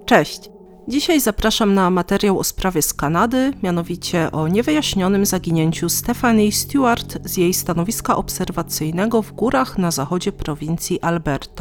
Cześć! Dzisiaj zapraszam na materiał o sprawie z Kanady, mianowicie o niewyjaśnionym zaginięciu Stephanie Stewart z jej stanowiska obserwacyjnego w górach na zachodzie prowincji Alberta.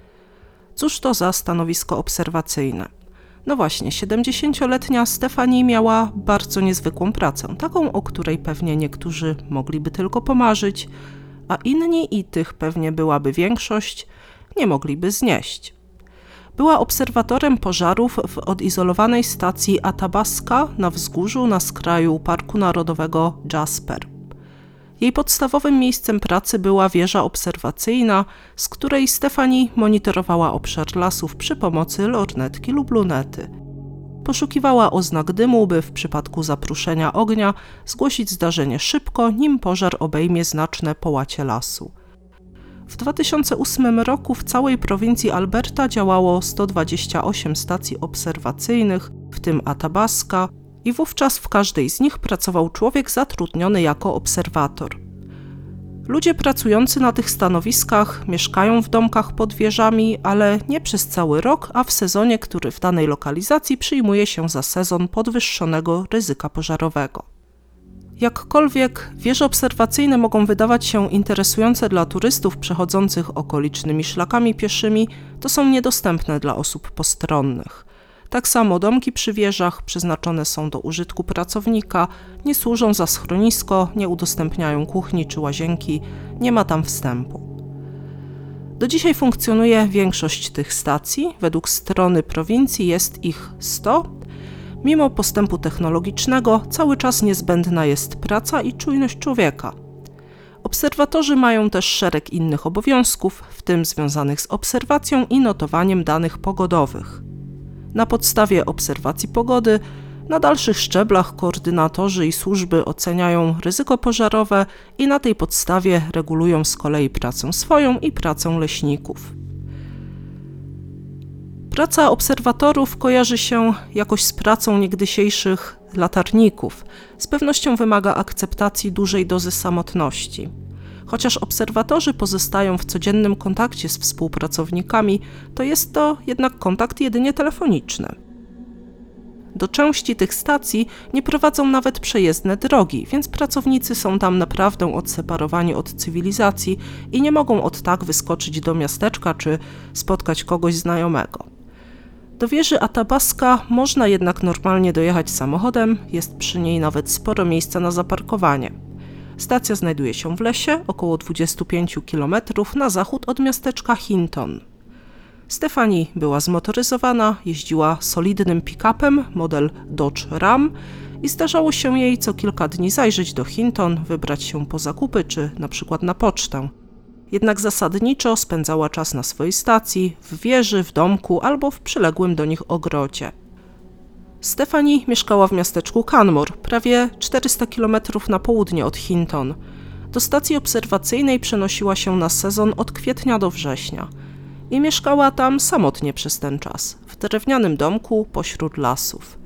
Cóż to za stanowisko obserwacyjne? No właśnie, 70-letnia Stephanie miała bardzo niezwykłą pracę, taką, o której pewnie niektórzy mogliby tylko pomarzyć, a inni, i tych pewnie byłaby większość, nie mogliby znieść. Była obserwatorem pożarów w odizolowanej stacji Athabasca na wzgórzu na skraju Parku Narodowego Jasper. Jej podstawowym miejscem pracy była wieża obserwacyjna, z której Stephanie monitorowała obszar lasów przy pomocy lornetki lub lunety. Poszukiwała oznak dymu, by w przypadku zapruszenia ognia zgłosić zdarzenie szybko, nim pożar obejmie znaczne połacie lasu. W 2008 roku w całej prowincji Alberta działało 128 stacji obserwacyjnych, w tym Athabasca, i wówczas w każdej z nich pracował człowiek zatrudniony jako obserwator. Ludzie pracujący na tych stanowiskach mieszkają w domkach pod wieżami, ale nie przez cały rok, a w sezonie, który w danej lokalizacji przyjmuje się za sezon podwyższonego ryzyka pożarowego. Jakkolwiek wieże obserwacyjne mogą wydawać się interesujące dla turystów przechodzących okolicznymi szlakami pieszymi, to są niedostępne dla osób postronnych. Tak samo domki przy wieżach przeznaczone są do użytku pracownika, nie służą za schronisko, nie udostępniają kuchni czy łazienki, nie ma tam wstępu. Do dzisiaj funkcjonuje większość tych stacji, według strony prowincji jest ich 100. Mimo postępu technologicznego cały czas niezbędna jest praca i czujność człowieka. Obserwatorzy mają też szereg innych obowiązków, w tym związanych z obserwacją i notowaniem danych pogodowych. Na podstawie obserwacji pogody na dalszych szczeblach koordynatorzy i służby oceniają ryzyko pożarowe i na tej podstawie regulują z kolei pracę swoją i pracę leśników. Praca obserwatorów kojarzy się jakoś z pracą niegdysiejszych latarników. Z pewnością wymaga akceptacji dużej dozy samotności. Chociaż obserwatorzy pozostają w codziennym kontakcie z współpracownikami, to jest to jednak kontakt jedynie telefoniczny. Do części tych stacji nie prowadzą nawet przejezdne drogi, więc pracownicy są tam naprawdę odseparowani od cywilizacji i nie mogą od tak wyskoczyć do miasteczka czy spotkać kogoś znajomego. Do wieży Athabasca można jednak normalnie dojechać samochodem, jest przy niej nawet sporo miejsca na zaparkowanie. Stacja znajduje się w lesie, około 25 km na zachód od miasteczka Hinton. Stephanie była zmotoryzowana, jeździła solidnym pick-upem model Dodge Ram i zdarzało się jej co kilka dni zajrzeć do Hinton, wybrać się po zakupy czy na przykład na pocztę. Jednak zasadniczo spędzała czas na swojej stacji, w wieży, w domku albo w przyległym do nich ogrodzie. Stephanie mieszkała w miasteczku Canmore, prawie 400 km na południe od Hinton. Do stacji obserwacyjnej przenosiła się na sezon od kwietnia do września i mieszkała tam samotnie przez ten czas, w drewnianym domku pośród lasów.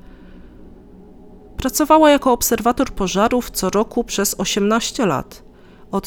Pracowała jako obserwator pożarów co roku przez 18 lat. Od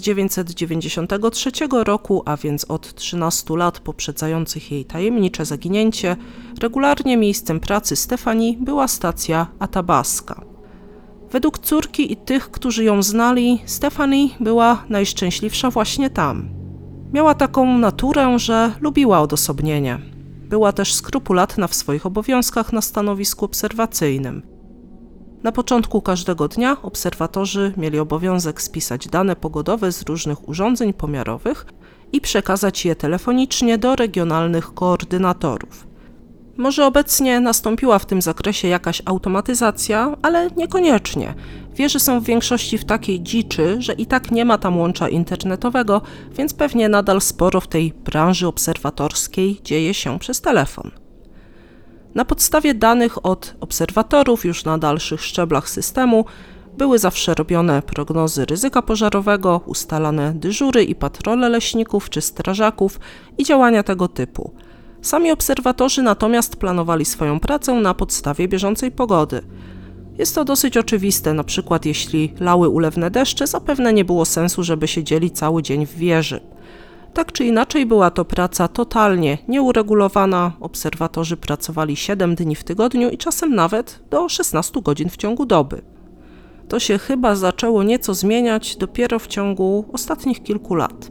1993 roku, a więc od 13 lat poprzedzających jej tajemnicze zaginięcie, regularnie miejscem pracy Stephanie była stacja Athabasca. Według córki i tych, którzy ją znali, Stephanie była najszczęśliwsza właśnie tam. Miała taką naturę, że lubiła odosobnienie. Była też skrupulatna w swoich obowiązkach na stanowisku obserwacyjnym. Na początku każdego dnia obserwatorzy mieli obowiązek spisać dane pogodowe z różnych urządzeń pomiarowych i przekazać je telefonicznie do regionalnych koordynatorów. Może obecnie nastąpiła w tym zakresie jakaś automatyzacja, ale niekoniecznie. Wieże są w większości w takiej dziczy, że i tak nie ma tam łącza internetowego, więc pewnie nadal sporo w tej branży obserwatorskiej dzieje się przez telefon. Na podstawie danych od obserwatorów już na dalszych szczeblach systemu były zawsze robione prognozy ryzyka pożarowego, ustalane dyżury i patrole leśników czy strażaków i działania tego typu. Sami obserwatorzy natomiast planowali swoją pracę na podstawie bieżącej pogody. Jest to dosyć oczywiste, na przykład jeśli lały ulewne deszcze, zapewne nie było sensu, żeby siedzieli cały dzień w wieży. Tak czy inaczej była to praca totalnie nieuregulowana. Obserwatorzy pracowali 7 dni w tygodniu i czasem nawet do 16 godzin w ciągu doby. To się chyba zaczęło nieco zmieniać dopiero w ciągu ostatnich kilku lat.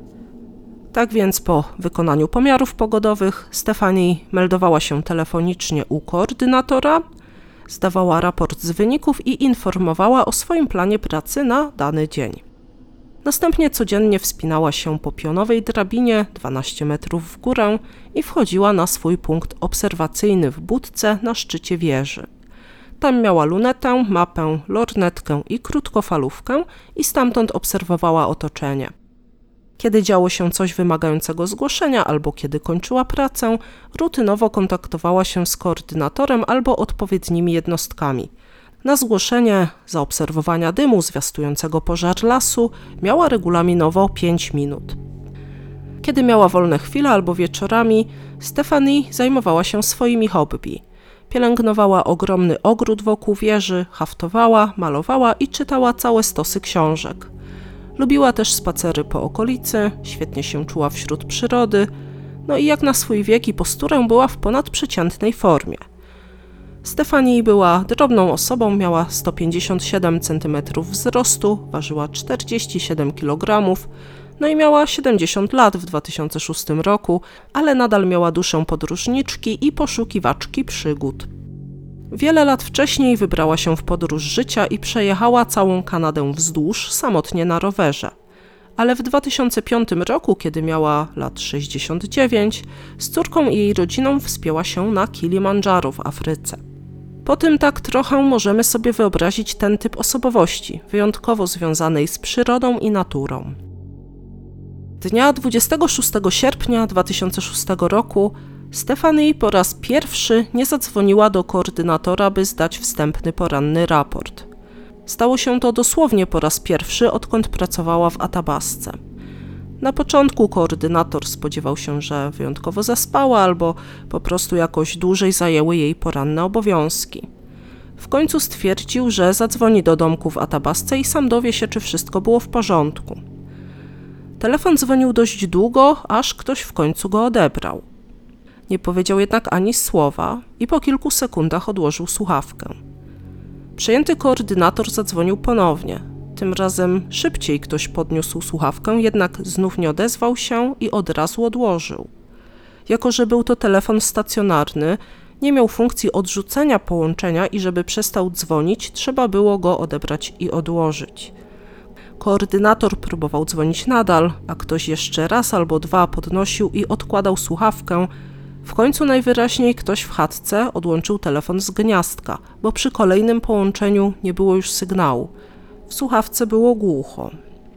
Tak więc po wykonaniu pomiarów pogodowych Stephanie meldowała się telefonicznie u koordynatora, zdawała raport z wyników i informowała o swoim planie pracy na dany dzień. Następnie codziennie wspinała się po pionowej drabinie 12 metrów w górę i wchodziła na swój punkt obserwacyjny w budce na szczycie wieży. Tam miała lunetę, mapę, lornetkę i krótkofalówkę i stamtąd obserwowała otoczenie. Kiedy działo się coś wymagającego zgłoszenia albo kiedy kończyła pracę, rutynowo kontaktowała się z koordynatorem albo odpowiednimi jednostkami. Na zgłoszenie zaobserwowania dymu zwiastującego pożar lasu miała regulaminowo 5 minut. Kiedy miała wolne chwile albo wieczorami, Stephanie zajmowała się swoimi hobby. Pielęgnowała ogromny ogród wokół wieży, haftowała, malowała i czytała całe stosy książek. Lubiła też spacery po okolicy, świetnie się czuła wśród przyrody, no i jak na swój wiek i posturę była w ponadprzeciętnej formie. Stephanie była drobną osobą, miała 157 cm wzrostu, ważyła 47 kg, no i miała 70 lat w 2006 roku, ale nadal miała duszę podróżniczki i poszukiwaczki przygód. Wiele lat wcześniej wybrała się w podróż życia i przejechała całą Kanadę wzdłuż, samotnie na rowerze. Ale w 2005 roku, kiedy miała lat 69, z córką i jej rodziną wspięła się na Kilimandżaro w Afryce. Po tym tak trochę możemy sobie wyobrazić ten typ osobowości, wyjątkowo związanej z przyrodą i naturą. Dnia 26 sierpnia 2006 roku Stephanie po raz pierwszy nie zadzwoniła do koordynatora, by zdać wstępny poranny raport. Stało się to dosłownie po raz pierwszy, odkąd pracowała w Athabasce. Na początku koordynator spodziewał się, że wyjątkowo zaspała albo po prostu jakoś dłużej zajęły jej poranne obowiązki. W końcu stwierdził, że zadzwoni do domku w Athabasce i sam dowie się, czy wszystko było w porządku. Telefon dzwonił dość długo, aż ktoś w końcu go odebrał. Nie powiedział jednak ani słowa i po kilku sekundach odłożył słuchawkę. Przejęty koordynator zadzwonił ponownie. Tym razem szybciej ktoś podniósł słuchawkę, jednak znów nie odezwał się i od razu odłożył. Jako że był to telefon stacjonarny, nie miał funkcji odrzucenia połączenia i żeby przestał dzwonić, trzeba było go odebrać i odłożyć. Koordynator próbował dzwonić nadal, a ktoś jeszcze raz albo dwa podnosił i odkładał słuchawkę. W końcu najwyraźniej ktoś w chatce odłączył telefon z gniazdka, bo przy kolejnym połączeniu nie było już sygnału. W słuchawce było głucho.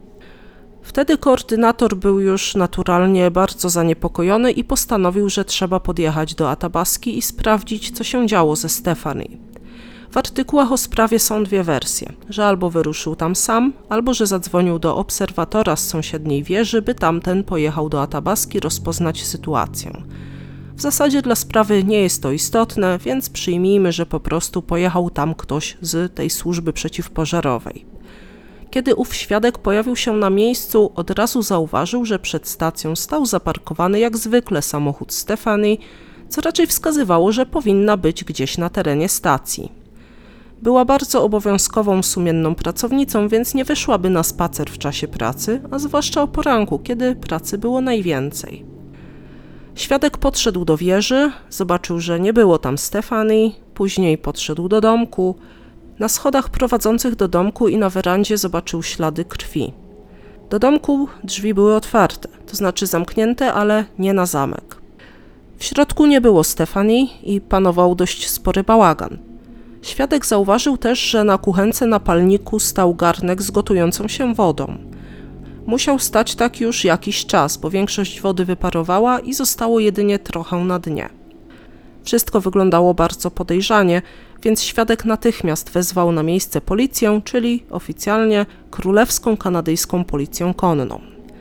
Wtedy koordynator był już naturalnie bardzo zaniepokojony i postanowił, że trzeba podjechać do Athabaski i sprawdzić, co się działo ze Stephanie. W artykułach o sprawie są dwie wersje, że albo wyruszył tam sam, albo że zadzwonił do obserwatora z sąsiedniej wieży, by tamten pojechał do Athabaski rozpoznać sytuację. W zasadzie dla sprawy nie jest to istotne, więc przyjmijmy, że po prostu pojechał tam ktoś z tej służby przeciwpożarowej. Kiedy ów świadek pojawił się na miejscu, od razu zauważył, że przed stacją stał zaparkowany jak zwykle samochód Stephanie, co raczej wskazywało, że powinna być gdzieś na terenie stacji. Była bardzo obowiązkową, sumienną pracownicą, więc nie wyszłaby na spacer w czasie pracy, a zwłaszcza o poranku, kiedy pracy było najwięcej. Świadek podszedł do wieży, zobaczył, że nie było tam Stephanie, później podszedł do domku. Na schodach prowadzących do domku i na werandzie zobaczył ślady krwi. Do domku drzwi były otwarte, to znaczy zamknięte, ale nie na zamek. W środku nie było Stephanie i panował dość spory bałagan. Świadek zauważył też, że na kuchence na palniku stał garnek z gotującą się wodą. Musiał stać tak już jakiś czas, bo większość wody wyparowała i zostało jedynie trochę na dnie. Wszystko wyglądało bardzo podejrzanie, więc świadek natychmiast wezwał na miejsce policję, czyli oficjalnie Królewską Kanadyjską Policję Konną.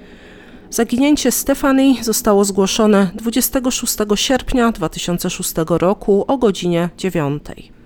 Zaginięcie Stephanie zostało zgłoszone 26 sierpnia 2006 roku o godzinie 9.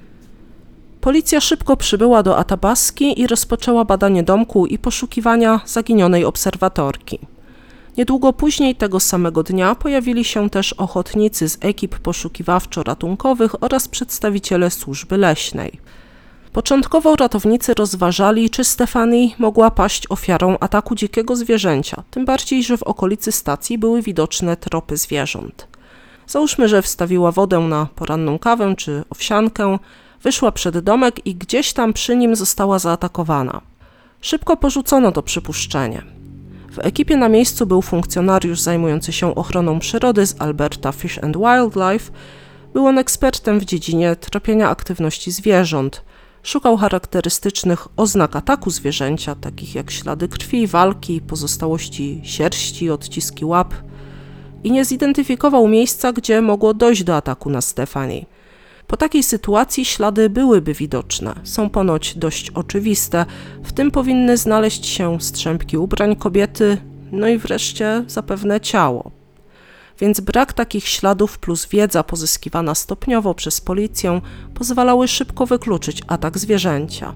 Policja szybko przybyła do Athabaski i rozpoczęła badanie domku i poszukiwania zaginionej obserwatorki. Niedługo później tego samego dnia pojawili się też ochotnicy z ekip poszukiwawczo-ratunkowych oraz przedstawiciele służby leśnej. Początkowo ratownicy rozważali, czy Stephanie mogła paść ofiarą ataku dzikiego zwierzęcia, tym bardziej, że w okolicy stacji były widoczne tropy zwierząt. Załóżmy, że wstawiła wodę na poranną kawę czy owsiankę, wyszła przed domek i gdzieś tam przy nim została zaatakowana. Szybko porzucono to przypuszczenie. W ekipie na miejscu był funkcjonariusz zajmujący się ochroną przyrody z Alberta Fish and Wildlife. Był on ekspertem w dziedzinie tropienia aktywności zwierząt. Szukał charakterystycznych oznak ataku zwierzęcia, takich jak ślady krwi, walki, pozostałości sierści, odciski łap i nie zidentyfikował miejsca, gdzie mogło dojść do ataku na Stephanie. Po takiej sytuacji ślady byłyby widoczne, są ponoć dość oczywiste, w tym powinny znaleźć się strzępki ubrań kobiety, no i wreszcie zapewne ciało. Więc brak takich śladów plus wiedza pozyskiwana stopniowo przez policję pozwalały szybko wykluczyć atak zwierzęcia.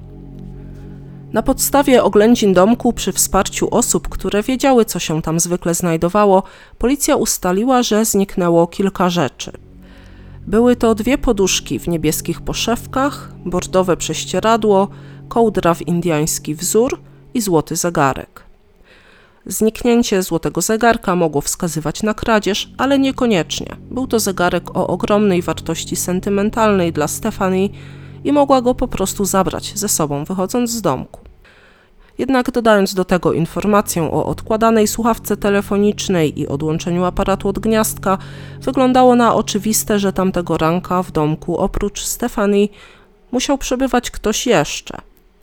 Na podstawie oględzin domku przy wsparciu osób, które wiedziały, co się tam zwykle znajdowało, policja ustaliła, że zniknęło kilka rzeczy. Były to 2 poduszki w niebieskich poszewkach, bordowe prześcieradło, kołdra w indyjski wzór i złoty zegarek. Zniknięcie złotego zegarka mogło wskazywać na kradzież, ale niekoniecznie. Był to zegarek o ogromnej wartości sentymentalnej dla Stephanie i mogła go po prostu zabrać ze sobą, wychodząc z domku. Jednak dodając do tego informację o odkładanej słuchawce telefonicznej i odłączeniu aparatu od gniazdka, wyglądało na oczywiste, że tamtego ranka w domku oprócz Stephanie musiał przebywać ktoś jeszcze.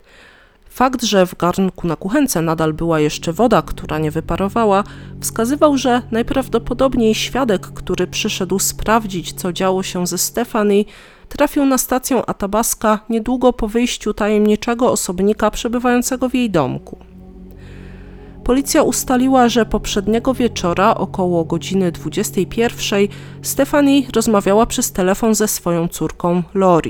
Fakt, że w garnku na kuchence nadal była jeszcze woda, która nie wyparowała, wskazywał, że najprawdopodobniej świadek, który przyszedł sprawdzić, co działo się ze Stephanie, trafił na stację Athabasca niedługo po wyjściu tajemniczego osobnika przebywającego w jej domku. Policja ustaliła, że poprzedniego wieczora około godziny 21 Stephanie rozmawiała przez telefon ze swoją córką Lori.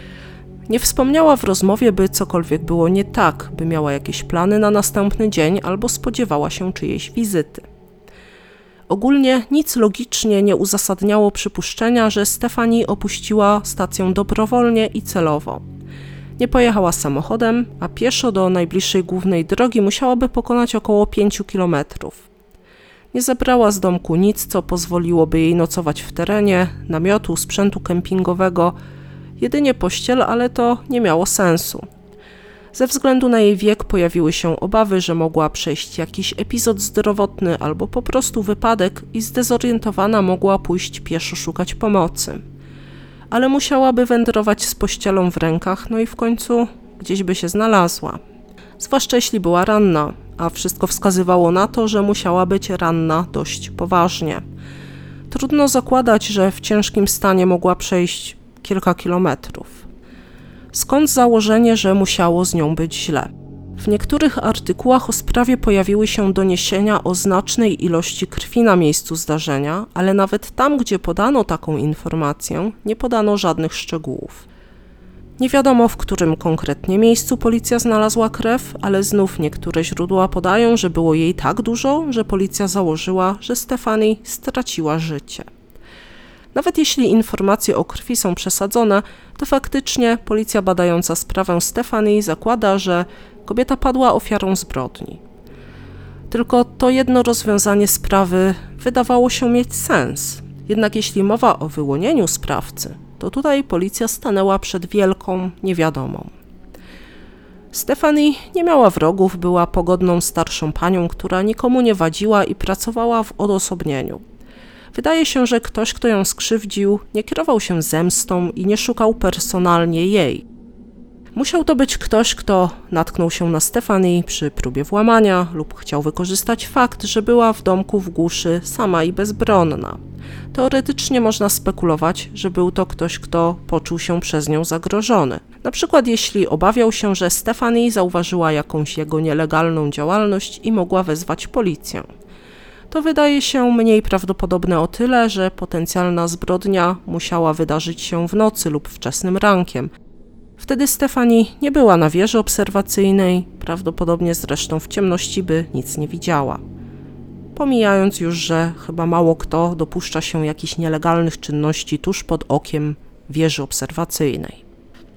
Nie wspomniała w rozmowie, by cokolwiek było nie tak, by miała jakieś plany na następny dzień albo spodziewała się czyjejś wizyty. Ogólnie nic logicznie nie uzasadniało przypuszczenia, że Stephanie opuściła stację dobrowolnie i celowo. Nie pojechała samochodem, a pieszo do najbliższej głównej drogi musiałaby pokonać około 5 kilometrów. Nie zabrała z domku nic, co pozwoliłoby jej nocować w terenie, namiotu, sprzętu kempingowego, jedynie pościel, ale to nie miało sensu. Ze względu na jej wiek pojawiły się obawy, że mogła przejść jakiś epizod zdrowotny albo po prostu wypadek i zdezorientowana mogła pójść pieszo szukać pomocy. Ale musiałaby wędrować z pościelą w rękach, no i w końcu gdzieś by się znalazła. Zwłaszcza jeśli była ranna, a wszystko wskazywało na to, że musiała być ranna dość poważnie. Trudno zakładać, że w ciężkim stanie mogła przejść kilka kilometrów. Skąd założenie, że musiało z nią być źle? W niektórych artykułach o sprawie pojawiły się doniesienia o znacznej ilości krwi na miejscu zdarzenia, ale nawet tam, gdzie podano taką informację, nie podano żadnych szczegółów. Nie wiadomo, w którym konkretnie miejscu policja znalazła krew, ale znów niektóre źródła podają, że było jej tak dużo, że policja założyła, że Stephanie straciła życie. Nawet jeśli informacje o krwi są przesadzone, to faktycznie policja badająca sprawę Stephanie zakłada, że kobieta padła ofiarą zbrodni. Tylko to jedno rozwiązanie sprawy wydawało się mieć sens. Jednak jeśli mowa o wyłonieniu sprawcy, to tutaj policja stanęła przed wielką niewiadomą. Stephanie nie miała wrogów, była pogodną starszą panią, która nikomu nie wadziła i pracowała w odosobnieniu. Wydaje się, że ktoś, kto ją skrzywdził, nie kierował się zemstą i nie szukał personalnie jej. Musiał to być ktoś, kto natknął się na Stephanie przy próbie włamania lub chciał wykorzystać fakt, że była w domku w głuszy sama i bezbronna. Teoretycznie można spekulować, że był to ktoś, kto poczuł się przez nią zagrożony. Na przykład jeśli obawiał się, że Stephanie zauważyła jakąś jego nielegalną działalność i mogła wezwać policję. To wydaje się mniej prawdopodobne o tyle, że potencjalna zbrodnia musiała wydarzyć się w nocy lub wczesnym rankiem. Wtedy Stephanie nie była na wieży obserwacyjnej, prawdopodobnie zresztą w ciemności by nic nie widziała. pomijając już, że chyba mało kto dopuszcza się jakichś nielegalnych czynności tuż pod okiem wieży obserwacyjnej.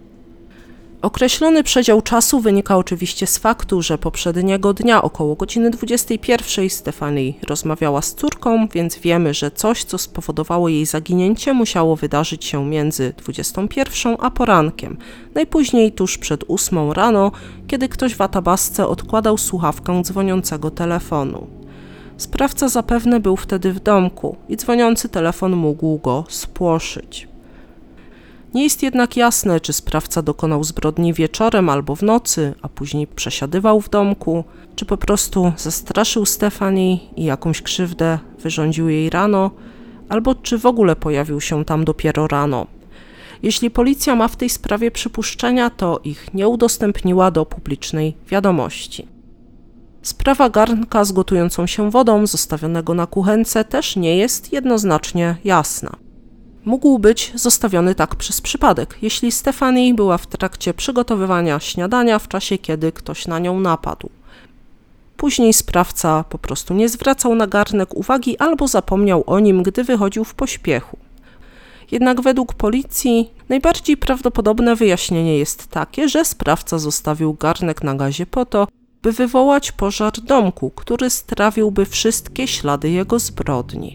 Określony przedział czasu wynika oczywiście z faktu, że poprzedniego dnia około godziny 21 Stephanie rozmawiała z córką, więc wiemy, że coś, co spowodowało jej zaginięcie, musiało wydarzyć się między 21 a porankiem, najpóźniej tuż przed 8 rano, kiedy ktoś w Athabasce odkładał słuchawkę dzwoniącego telefonu. Sprawca zapewne był wtedy w domku i dzwoniący telefon mógł go spłoszyć. Nie jest jednak jasne, czy sprawca dokonał zbrodni wieczorem albo w nocy, a później przesiadywał w domku, czy po prostu zastraszył Stephanie i jakąś krzywdę wyrządził jej rano, albo czy w ogóle pojawił się tam dopiero rano. Jeśli policja ma w tej sprawie przypuszczenia, to ich nie udostępniła do publicznej wiadomości. Sprawa garnka z gotującą się wodą zostawionego na kuchence też nie jest jednoznacznie jasna. Mógł być zostawiony tak przez przypadek, jeśli Stephanie była w trakcie przygotowywania śniadania w czasie, kiedy ktoś na nią napadł. Później sprawca po prostu nie zwracał na garnek uwagi albo zapomniał o nim, gdy wychodził w pośpiechu. Jednak według policji najbardziej prawdopodobne wyjaśnienie jest takie, że sprawca zostawił garnek na gazie po to, by wywołać pożar domku, który strawiłby wszystkie ślady jego zbrodni.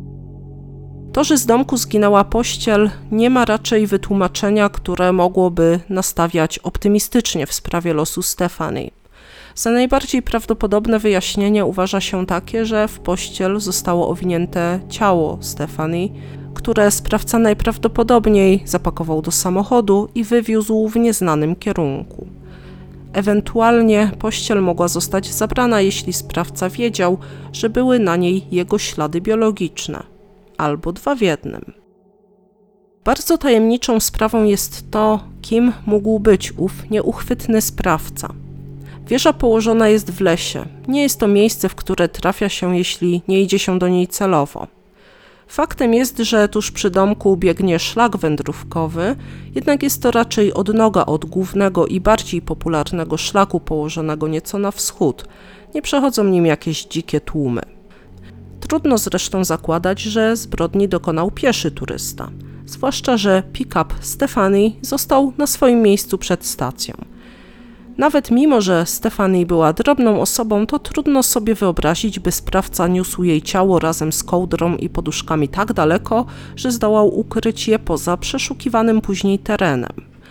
To, że z domku zginęła pościel, nie ma raczej wytłumaczenia, które mogłoby nastawiać optymistycznie w sprawie losu Stephanie. Za najbardziej prawdopodobne wyjaśnienie uważa się takie, że w pościel zostało owinięte ciało Stephanie, które sprawca najprawdopodobniej zapakował do samochodu i wywiózł w nieznanym kierunku. Ewentualnie pościel mogła zostać zabrana, jeśli sprawca wiedział, że były na niej jego ślady biologiczne. Albo dwa w jednym. Bardzo tajemniczą sprawą jest to, kim mógł być ów nieuchwytny sprawca. Wieża położona jest w lesie. Nie jest to miejsce, w które trafia się, jeśli nie idzie się do niej celowo. Faktem jest, że tuż przy domku biegnie szlak wędrówkowy, jednak jest to raczej odnoga od głównego i bardziej popularnego szlaku położonego nieco na wschód. Nie przechodzą nim jakieś dzikie tłumy. Trudno zresztą zakładać, że zbrodni dokonał pieszy turysta, zwłaszcza że pick-up Stephanie został na swoim miejscu przed stacją. Nawet mimo, że Stephanie była drobną osobą, to trudno sobie wyobrazić, by sprawca niósł jej ciało razem z kołdrą i poduszkami tak daleko, że zdołał ukryć je poza przeszukiwanym później terenem.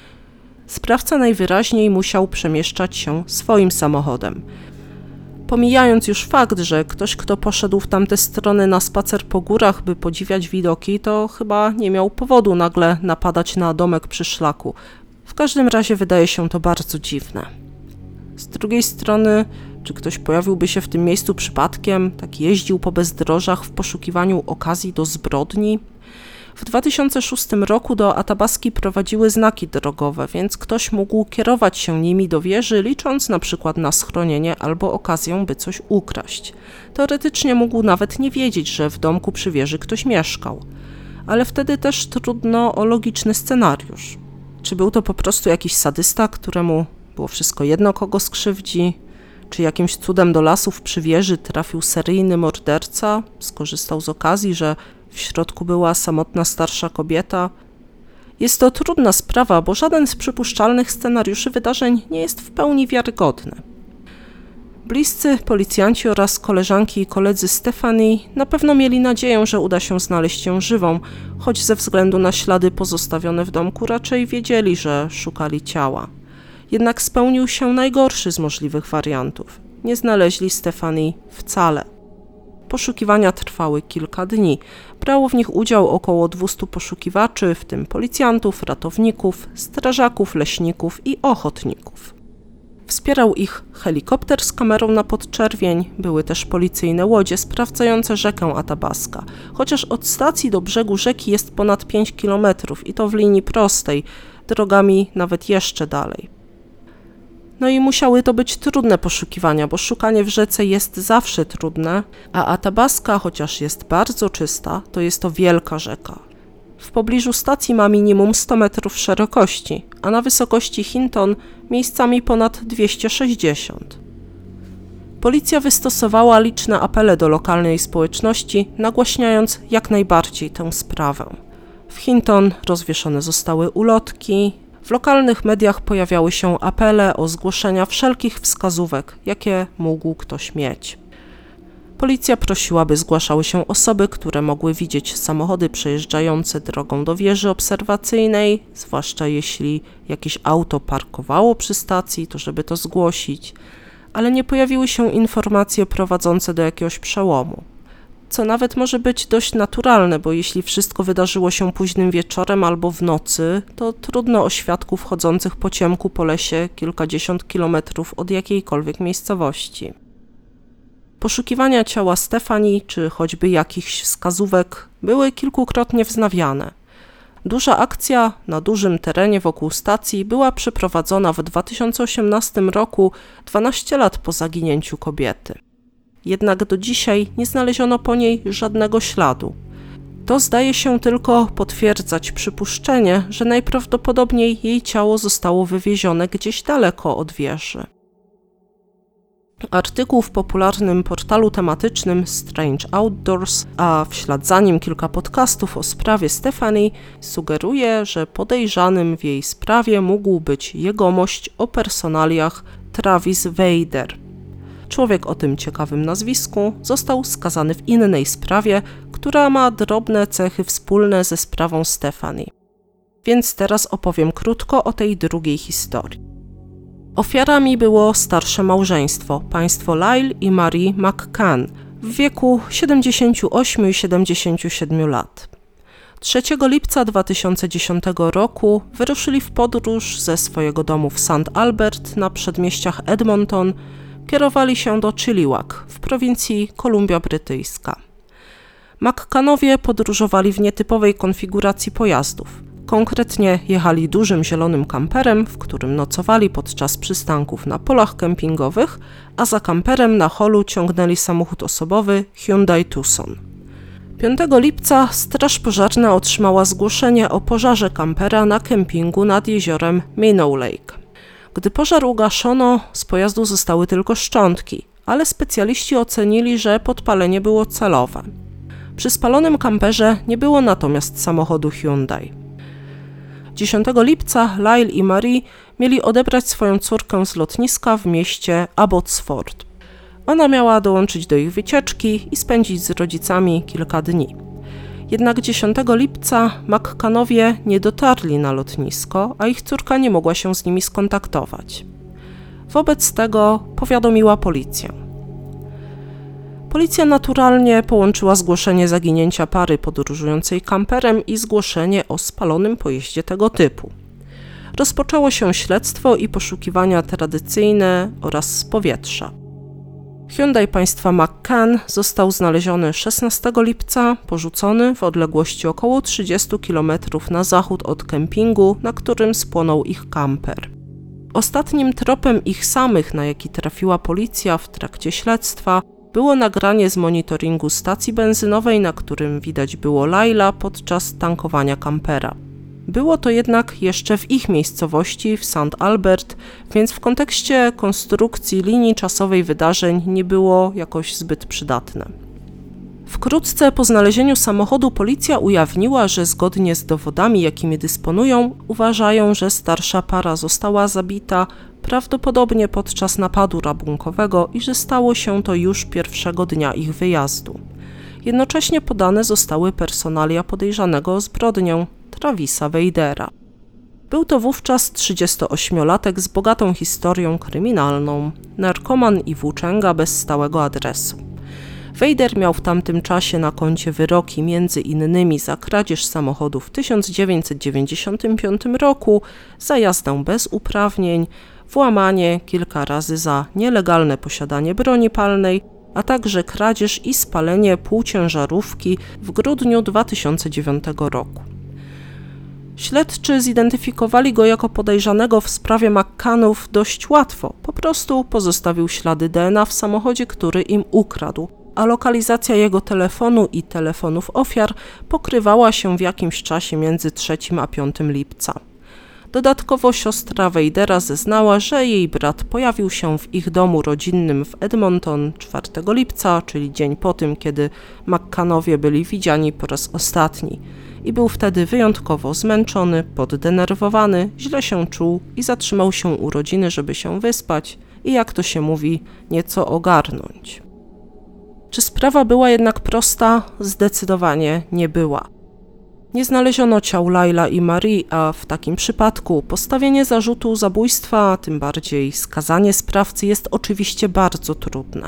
Sprawca najwyraźniej musiał przemieszczać się swoim samochodem. Pomijając już fakt, że ktoś, kto poszedł w tamte strony na spacer po górach, by podziwiać widoki, to chyba nie miał powodu nagle napadać na domek przy szlaku. W każdym razie wydaje się to bardzo dziwne. Z drugiej strony, czy ktoś pojawiłby się w tym miejscu przypadkiem, tak jeździł po bezdrożach w poszukiwaniu okazji do zbrodni? W 2006 roku do Athabaski prowadziły znaki drogowe, więc ktoś mógł kierować się nimi do wieży, licząc na przykład na schronienie albo okazję, by coś ukraść. Teoretycznie mógł nawet nie wiedzieć, że w domku przy wieży ktoś mieszkał. Ale wtedy też trudno o logiczny scenariusz. Czy był to po prostu jakiś sadysta, któremu było wszystko jedno, kogo skrzywdzi? Czy jakimś cudem do lasów przy wieży trafił seryjny morderca? Skorzystał z okazji, że w środku była samotna starsza kobieta? Jest to trudna sprawa, bo żaden z przypuszczalnych scenariuszy wydarzeń nie jest w pełni wiarygodny. Bliscy policjanci oraz koleżanki i koledzy Stephanie na pewno mieli nadzieję, że uda się znaleźć ją żywą, choć ze względu na ślady pozostawione w domku raczej wiedzieli, że szukali ciała. Jednak spełnił się najgorszy z możliwych wariantów. Nie znaleźli Stephanie wcale. Poszukiwania trwały kilka dni. Brało w nich udział około 200 poszukiwaczy, w tym policjantów, ratowników, strażaków, leśników i ochotników. Wspierał ich helikopter z kamerą na podczerwień, były też policyjne łodzie sprawdzające rzekę Athabaska, chociaż od stacji do brzegu rzeki jest ponad 5 km i to w linii prostej, drogami nawet jeszcze dalej. No i musiały to być trudne poszukiwania, bo szukanie w rzece jest zawsze trudne, a Athabaska, chociaż jest bardzo czysta, to jest to wielka rzeka. W pobliżu stacji ma minimum 100 metrów szerokości, a na wysokości Hinton miejscami ponad 260. Policja wystosowała liczne apele do lokalnej społeczności, nagłaśniając jak najbardziej tę sprawę. W Hinton rozwieszone zostały ulotki, w lokalnych mediach pojawiały się apele o zgłoszenia wszelkich wskazówek, jakie mógł ktoś mieć. Policja prosiła, by zgłaszały się osoby, które mogły widzieć samochody przejeżdżające drogą do wieży obserwacyjnej, zwłaszcza jeśli jakieś auto parkowało przy stacji, to żeby to zgłosić, ale nie pojawiły się informacje prowadzące do jakiegoś przełomu. Co nawet może być dość naturalne, bo jeśli wszystko wydarzyło się późnym wieczorem albo w nocy, to trudno o świadków chodzących po ciemku po lesie kilkadziesiąt kilometrów od jakiejkolwiek miejscowości. Poszukiwania ciała Stephanie, czy choćby jakichś wskazówek, były kilkukrotnie wznawiane. Duża akcja na dużym terenie wokół stacji była przeprowadzona w 2018 roku, 12 lat po zaginięciu kobiety. Jednak do dzisiaj nie znaleziono po niej żadnego śladu. To zdaje się tylko potwierdzać przypuszczenie, że najprawdopodobniej jej ciało zostało wywiezione gdzieś daleko od wieży. Artykuł w popularnym portalu tematycznym Strange Outdoors, a w ślad za nim kilka podcastów o sprawie Stephanie, sugeruje, że podejrzanym w jej sprawie mógł być jegomość o personaliach Travis Vader. Człowiek o tym ciekawym nazwisku został skazany w innej sprawie, która ma drobne cechy wspólne ze sprawą Stephanie. Więc teraz opowiem krótko o tej drugiej historii. Ofiarami było starsze małżeństwo, państwo Lyle i Marie McCann, w wieku 78 i 77 lat. 3 lipca 2010 roku wyruszyli w podróż ze swojego domu w St. Albert na przedmieściach Edmonton, kierowali się do Chilliwack w prowincji Kolumbia Brytyjska. McCannowie podróżowali w nietypowej konfiguracji pojazdów. Konkretnie jechali dużym zielonym kamperem, w którym nocowali podczas przystanków na polach kempingowych, a za kamperem na holu ciągnęli samochód osobowy Hyundai Tucson. 5 lipca Straż Pożarna otrzymała zgłoszenie o pożarze kampera na kempingu nad jeziorem Minnow Lake. Gdy pożar ugaszono, z pojazdu zostały tylko szczątki, ale specjaliści ocenili, że podpalenie było celowe. Przy spalonym kamperze nie było natomiast samochodu Hyundai. 10 lipca Lyle i Marie mieli odebrać swoją córkę z lotniska w mieście Abbotsford. Ona miała dołączyć do ich wycieczki i spędzić z rodzicami kilka dni. Jednak 10 lipca McCannowie nie dotarli na lotnisko, a ich córka nie mogła się z nimi skontaktować. Wobec tego powiadomiła policję. Policja naturalnie połączyła zgłoszenie zaginięcia pary podróżującej kamperem i zgłoszenie o spalonym pojeździe tego typu. Rozpoczęło się śledztwo i poszukiwania tradycyjne oraz z powietrza. Hyundai państwa McCann został znaleziony 16 lipca, porzucony w odległości około 30 km na zachód od kempingu, na którym spłonął ich kamper. Ostatnim tropem ich samych, na jaki trafiła policja w trakcie śledztwa, było nagranie z monitoringu stacji benzynowej, na którym widać było Lyla podczas tankowania kampera. Było to jednak jeszcze w ich miejscowości, w St. Albert, więc w kontekście konstrukcji linii czasowej wydarzeń nie było jakoś zbyt przydatne. Wkrótce po znalezieniu samochodu policja ujawniła, że zgodnie z dowodami, jakimi dysponują, uważają, że starsza para została zabita prawdopodobnie podczas napadu rabunkowego i że stało się to już pierwszego dnia ich wyjazdu. Jednocześnie podane zostały personalia podejrzanego o zbrodnię, Travisa Vadera. Był to wówczas 38-latek z bogatą historią kryminalną, narkoman i włóczęga bez stałego adresu. Vader miał w tamtym czasie na koncie wyroki m.in. za kradzież samochodu w 1995 roku, za jazdę bez uprawnień, włamanie kilka razy za nielegalne posiadanie broni palnej, a także kradzież i spalenie półciężarówki w grudniu 2009 roku. Śledczy zidentyfikowali go jako podejrzanego w sprawie McCannów dość łatwo, po prostu pozostawił ślady DNA w samochodzie, który im ukradł, a lokalizacja jego telefonu i telefonów ofiar pokrywała się w jakimś czasie między 3 a 5 lipca. Dodatkowo siostra Vadera zeznała, że jej brat pojawił się w ich domu rodzinnym w Edmonton 4 lipca, czyli dzień po tym, kiedy McCannowie byli widziani po raz ostatni. I był wtedy wyjątkowo zmęczony, poddenerwowany, źle się czuł i zatrzymał się u rodziny, żeby się wyspać i, jak to się mówi, nieco ogarnąć. Czy sprawa była jednak prosta? Zdecydowanie nie była. Nie znaleziono ciał Laila i Marie, a w takim przypadku postawienie zarzutu zabójstwa, a tym bardziej skazanie sprawcy jest oczywiście bardzo trudne.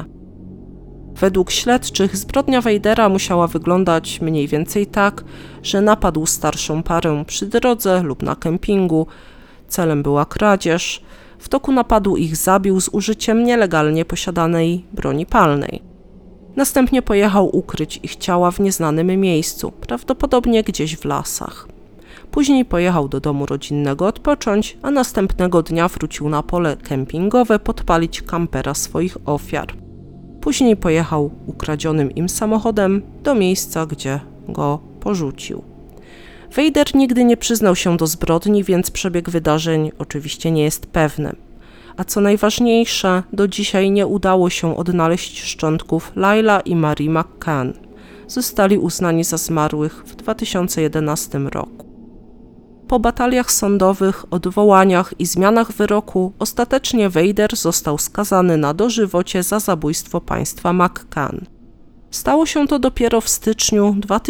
Według śledczych zbrodnia Vadera musiała wyglądać mniej więcej tak, że napadł starszą parę przy drodze lub na kempingu. Celem była kradzież. W toku napadu ich zabił z użyciem nielegalnie posiadanej broni palnej. Następnie pojechał ukryć ich ciała w nieznanym miejscu, prawdopodobnie gdzieś w lasach. Później pojechał do domu rodzinnego odpocząć, a następnego dnia wrócił na pole kempingowe podpalić kampera swoich ofiar. Później pojechał ukradzionym im samochodem do miejsca, gdzie go porzucił. Vader nigdy nie przyznał się do zbrodni, więc przebieg wydarzeń oczywiście nie jest pewny. A co najważniejsze, do dzisiaj nie udało się odnaleźć szczątków Laila i Marie McCann. Zostali uznani za zmarłych w 2011 roku. Po bataliach sądowych, odwołaniach i zmianach wyroku ostatecznie Vader został skazany na dożywocie za zabójstwo państwa McCann. Stało się to dopiero w styczniu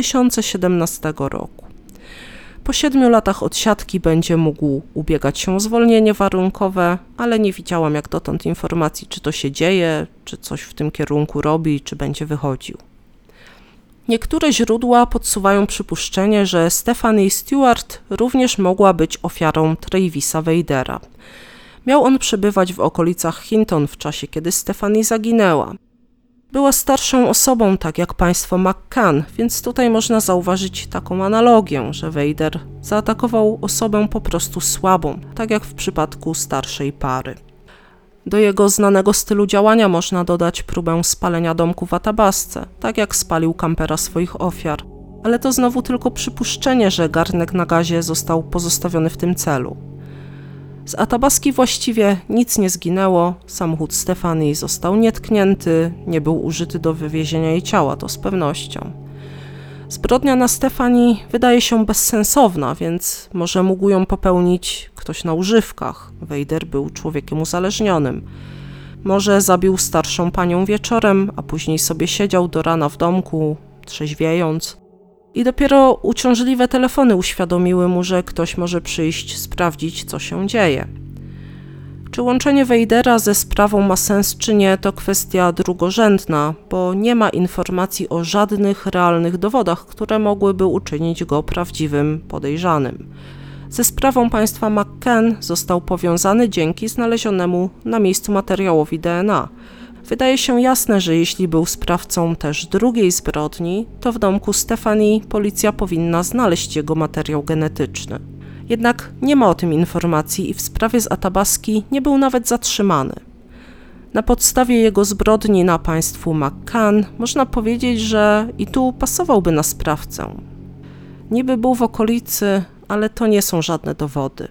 2017 roku. Po 7 latach odsiadki będzie mógł ubiegać się o zwolnienie warunkowe, ale nie widziałam jak dotąd informacji, czy to się dzieje, czy coś w tym kierunku robi, czy będzie wychodził. Niektóre źródła podsuwają przypuszczenie, że Stephanie Stewart również mogła być ofiarą Travisa Vadera. Miał on przebywać w okolicach Hinton w czasie, kiedy Stephanie zaginęła. Była starszą osobą, tak jak państwo McCann, więc tutaj można zauważyć taką analogię, że Vader zaatakował osobę po prostu słabą, tak jak w przypadku starszej pary. Do jego znanego stylu działania można dodać próbę spalenia domku w Athabasce, tak jak spalił kampera swoich ofiar, ale to znowu tylko przypuszczenie, że garnek na gazie został pozostawiony w tym celu. Z Athabaski właściwie nic nie zginęło, samochód Stephanie został nietknięty, nie był użyty do wywiezienia jej ciała, to z pewnością. Zbrodnia na Stephanie wydaje się bezsensowna, więc może mógł ją popełnić ktoś na używkach. Vader był człowiekiem uzależnionym. Może zabił starszą panią wieczorem, a później sobie siedział do rana w domku, trzeźwiejąc. I dopiero uciążliwe telefony uświadomiły mu, że ktoś może przyjść sprawdzić, co się dzieje. Czy łączenie Vadera ze sprawą ma sens czy nie, to kwestia drugorzędna, bo nie ma informacji o żadnych realnych dowodach, które mogłyby uczynić go prawdziwym podejrzanym. Ze sprawą państwa McCann został powiązany dzięki znalezionemu na miejscu materiałowi DNA. Wydaje się jasne, że jeśli był sprawcą też drugiej zbrodni, to w domku Stephanie policja powinna znaleźć jego materiał genetyczny. Jednak nie ma o tym informacji i w sprawie z Athabaski nie był nawet zatrzymany. Na podstawie jego zbrodni na państwu McCann można powiedzieć, że i tu pasowałby na sprawcę. Niby był w okolicy, ale to nie są żadne dowody.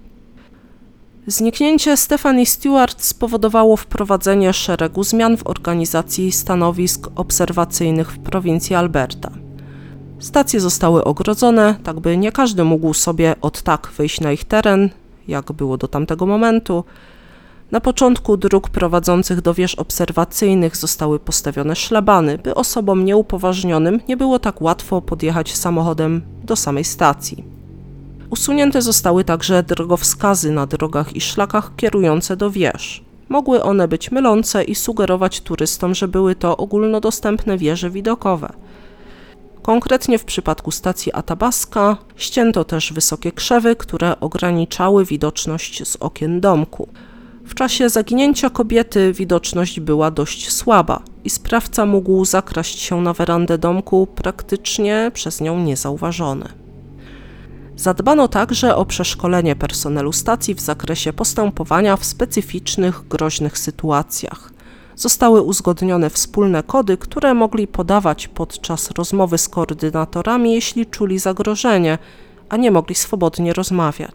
Zniknięcie Stephanie Stewart spowodowało wprowadzenie szeregu zmian w organizacji stanowisk obserwacyjnych w prowincji Alberta. Stacje zostały ogrodzone, tak by nie każdy mógł sobie od tak wyjść na ich teren, jak było do tamtego momentu. Na początku dróg prowadzących do wież obserwacyjnych zostały postawione szlabany, by osobom nieupoważnionym nie było tak łatwo podjechać samochodem do samej stacji. Usunięte zostały także drogowskazy na drogach i szlakach kierujące do wież. Mogły one być mylące i sugerować turystom, że były to ogólnodostępne wieże widokowe. Konkretnie w przypadku stacji Athabaska ścięto też wysokie krzewy, które ograniczały widoczność z okien domku. W czasie zaginięcia kobiety widoczność była dość słaba i sprawca mógł zakraść się na werandę domku praktycznie przez nią niezauważony. Zadbano także o przeszkolenie personelu stacji w zakresie postępowania w specyficznych, groźnych sytuacjach. Zostały uzgodnione wspólne kody, które mogli podawać podczas rozmowy z koordynatorami, jeśli czuli zagrożenie, a nie mogli swobodnie rozmawiać.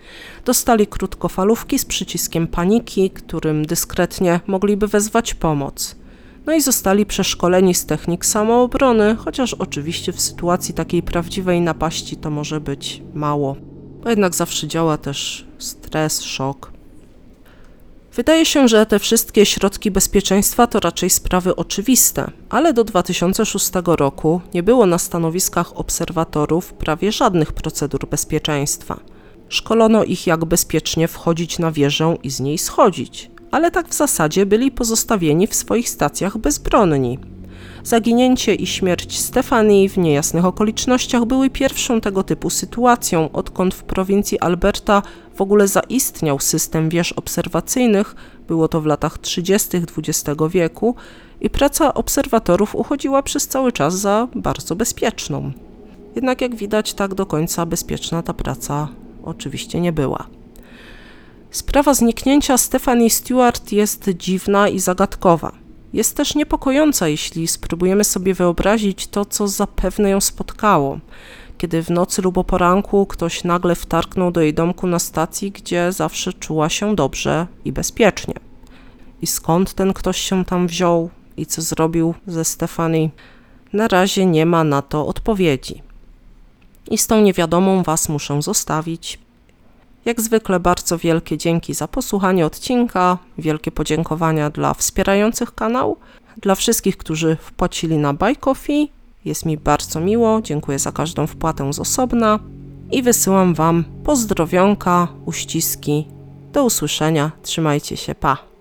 Dostali krótkofalówki z przyciskiem paniki, którym dyskretnie mogliby wezwać pomoc. No i zostali przeszkoleni z technik samoobrony, chociaż oczywiście w sytuacji takiej prawdziwej napaści to może być mało. Bo jednak zawsze działa też stres, szok. Wydaje się, że te wszystkie środki bezpieczeństwa to raczej sprawy oczywiste, ale do 2006 roku nie było na stanowiskach obserwatorów prawie żadnych procedur bezpieczeństwa. Szkolono ich, jak bezpiecznie wchodzić na wieżę i z niej schodzić, ale tak w zasadzie byli pozostawieni w swoich stacjach bezbronni. Zaginięcie i śmierć Stephanie w niejasnych okolicznościach były pierwszą tego typu sytuacją, odkąd w prowincji Alberta w ogóle zaistniał system wież obserwacyjnych, było to w latach 30. XX wieku, i praca obserwatorów uchodziła przez cały czas za bardzo bezpieczną. Jednak jak widać, tak do końca bezpieczna ta praca oczywiście nie była. Sprawa zniknięcia Stephanie Stewart jest dziwna i zagadkowa. Jest też niepokojąca, jeśli spróbujemy sobie wyobrazić to, co zapewne ją spotkało, kiedy w nocy lub o poranku ktoś nagle wtargnął do jej domku na stacji, gdzie zawsze czuła się dobrze i bezpiecznie. I skąd ten ktoś się tam wziął i co zrobił ze Stephanie? Na razie nie ma na to odpowiedzi. I z tą niewiadomą Was muszę zostawić. Jak zwykle bardzo wielkie dzięki za posłuchanie odcinka, wielkie podziękowania dla wspierających kanał, dla wszystkich, którzy wpłacili na Buy Coffee. Jest mi bardzo miło, dziękuję za każdą wpłatę z osobna i wysyłam Wam pozdrowionka, uściski. Do usłyszenia, trzymajcie się, pa!